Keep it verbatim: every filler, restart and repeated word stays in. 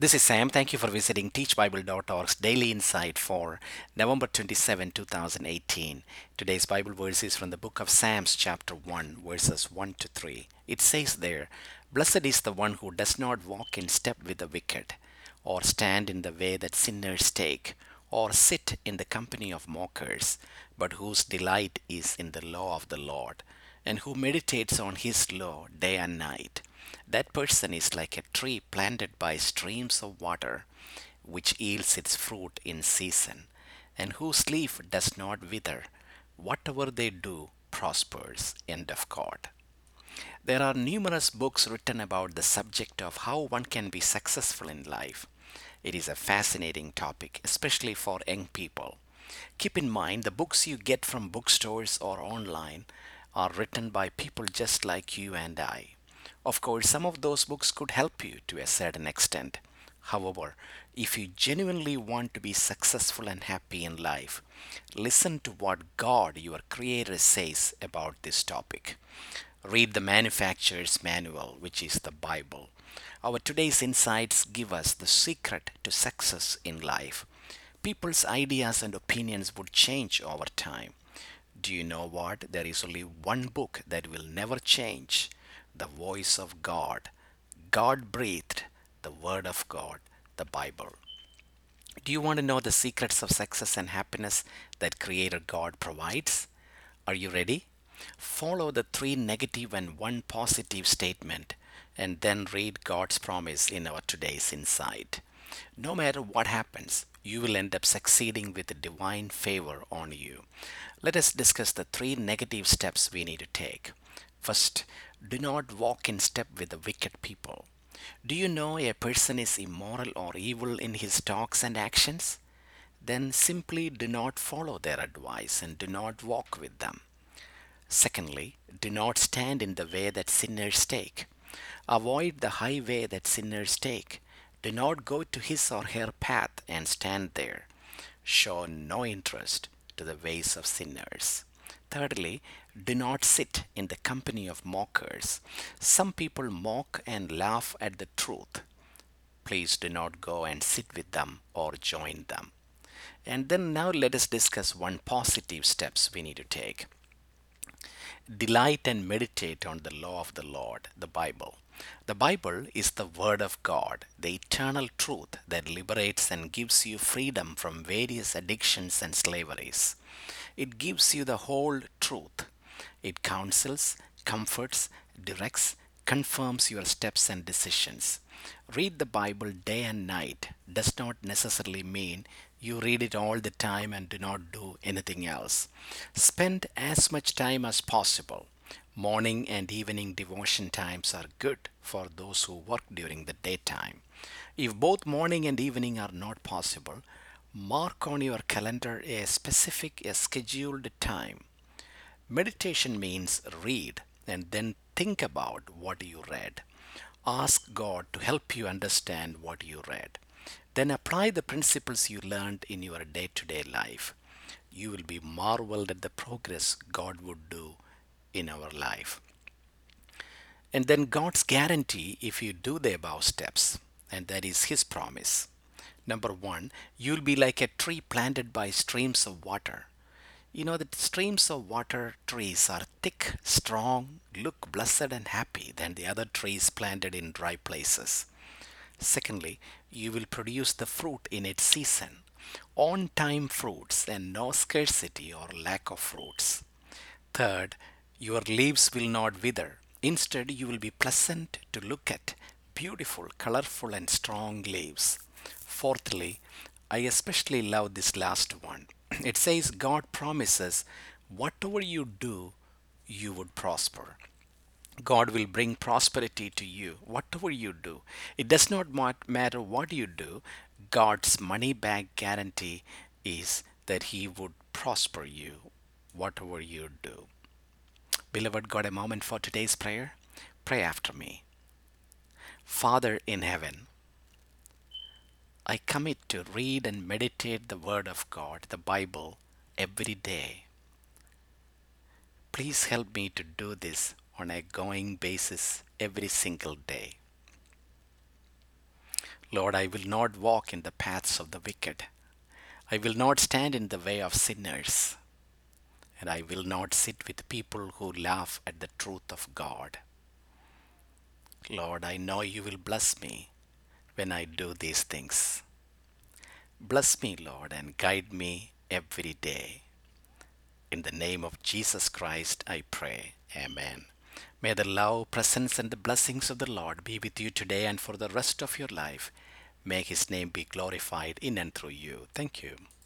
This is Sam. Thank you for visiting teach bible dot org's Daily Insight for November twenty-seventh, twenty eighteen. Today's Bible verse is from the book of Psalms, chapter one, verses one to three. It says there, "Blessed is the one who does not walk in step with the wicked, or stand in the way that sinners take, or sit in the company of mockers, but whose delight is in the law of the Lord, and who meditates on his law day and night. That person is like a tree planted by streams of water, which yields its fruit in season, and whose leaf does not wither. Whatever they do prospers." End of quote. There are numerous books written about the subject of how one can be successful in life. It is a fascinating topic, especially for young people. Keep in mind the books you get from bookstores or online are written by people just like you and I. Of course, some of those books could help you to a certain extent. However, if you genuinely want to be successful and happy in life, listen to what God, your Creator, says about this topic. Read the manufacturer's manual, which is the Bible. Our today's insights give us the secret to success in life. People's ideas and opinions would change over time. Do you know what? There is only one book that will never change: the voice of God. God breathed, the Word of God, the Bible. Do you want to know the secrets of success and happiness that Creator God provides? Are you ready? Follow the three negative and one positive statement and then read God's promise in our today's insight. No matter what happens, you will end up succeeding with divine favor on you. Let us discuss the three negative steps we need to take. First, do not walk in step with the wicked people. Do you know a person is immoral or evil in his talks and actions? Then simply do not follow their advice and do not walk with them. Secondly, do not stand in the way that sinners take. Avoid the highway that sinners take. Do not go to his or her path and stand there. Show no interest to the ways of sinners. Thirdly, do not sit in the company of mockers. Some people mock and laugh at the truth. Please do not go and sit with them or join them. And then now let us discuss one positive steps we need to take. Delight and meditate on the law of the Lord, the Bible. The Bible is the Word of God, the eternal truth that liberates and gives you freedom from various addictions and slaveries. It gives you the whole truth. It counsels, comforts, directs, confirms your steps and decisions. Read the Bible day and night does not necessarily mean you read it all the time and do not do anything else. Spend as much time as possible. Morning and evening devotion times are good for those who work during the daytime. If both morning and evening are not possible, mark on your calendar a specific, a scheduled time. Meditation means read and then think about what you read. Ask God to help you understand what you read. Then apply the principles you learned in your day to day life. You will be marveled at the progress God would do in our life. And then God's guarantee if you do the above steps, and that is His promise. Number one, you'll be like a tree planted by streams of water. You know that streams of water trees are thick, strong, look blessed and happy than the other trees planted in dry places. Secondly, you will produce the fruit in its season, on time fruits, and no scarcity or lack of fruits. Third, your leaves will not wither. Instead, you will be pleasant to look at, beautiful, colorful, and strong leaves. Fourthly, I especially love this last one. It says God promises whatever you do, you would prosper. God will bring prosperity to you, whatever you do. It does not matter what you do, God's money back guarantee is that He would prosper you, whatever you do. Beloved, got a moment for today's prayer? Pray after me. Father in heaven, I commit to read and meditate the Word of God, the Bible, every day. Please help me to do this on a going basis every single day. Lord, I will not walk in the paths of the wicked. I will not stand in the way of sinners, and I will not sit with people who laugh at the truth of God. Lord, I know you will bless me when I do these things. Bless me, Lord, and guide me every day. In the name of Jesus Christ, I pray. Amen. May the love, presence, and the blessings of the Lord be with you today and for the rest of your life. May his name be glorified in and through you. Thank you.